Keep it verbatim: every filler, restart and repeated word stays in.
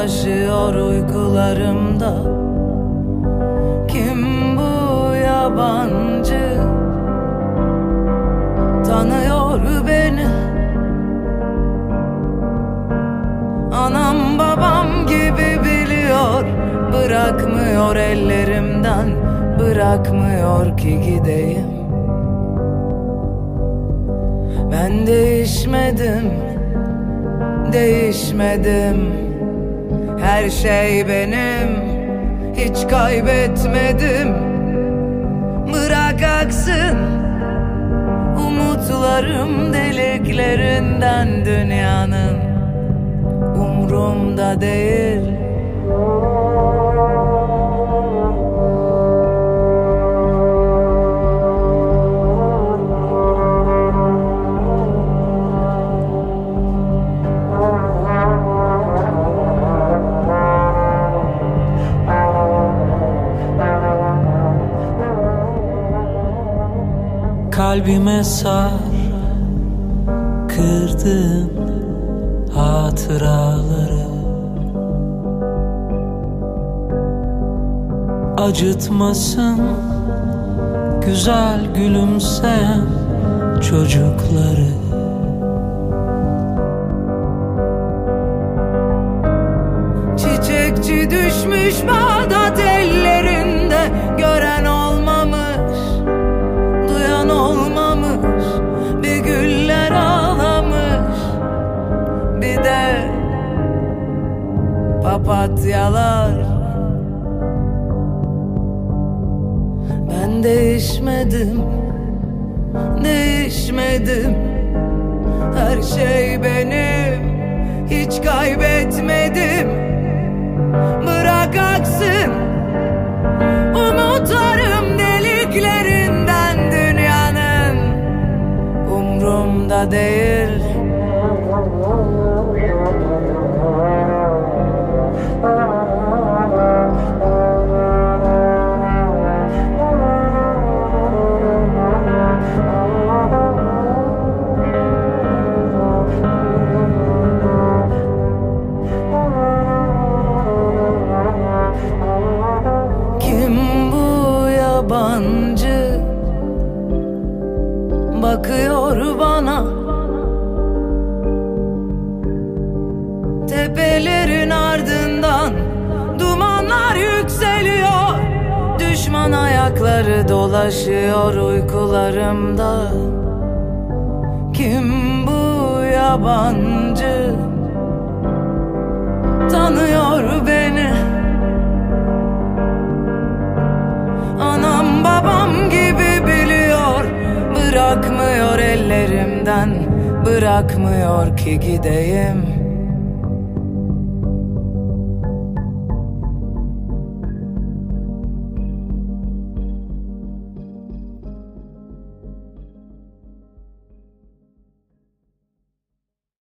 dolaşıyor uykularımda. Kim bu yabancı? Tanıyor beni. Anam babam gibi biliyor. Bırakmıyor ellerimden, bırakmıyor ki gideyim. Ben değişmedim, değişmedim. Her şey benim, hiç kaybetmedim. Bırak aksın umutlarım deliklerinden dünyanın. Umrumda değil. Kalbime sar kırdığın hatıraları, acıtmasın güzel gülümseyen çocukları. Çiçekçi düşmüş Bağdat ellerinde, gören olmamış, duyan olmamış, bir güller ağlamış, bir de papatyalar. Ben değişmedim, değişmedim. Her şey benim, hiç kaybetmedim. Bırak aksın umutlarım deliklerinden dünyanın. Umrumda değil. Yabancı bakıyor bana, tepelerin ardından dumanlar yükseliyor. Düşman ayakları dolaşıyor uykularımda. Kim bu yabancı? Tanıyor beni. Anam babam gibi biliyor. Bırakmıyor ellerimden, bırakmıyor ki gideyim.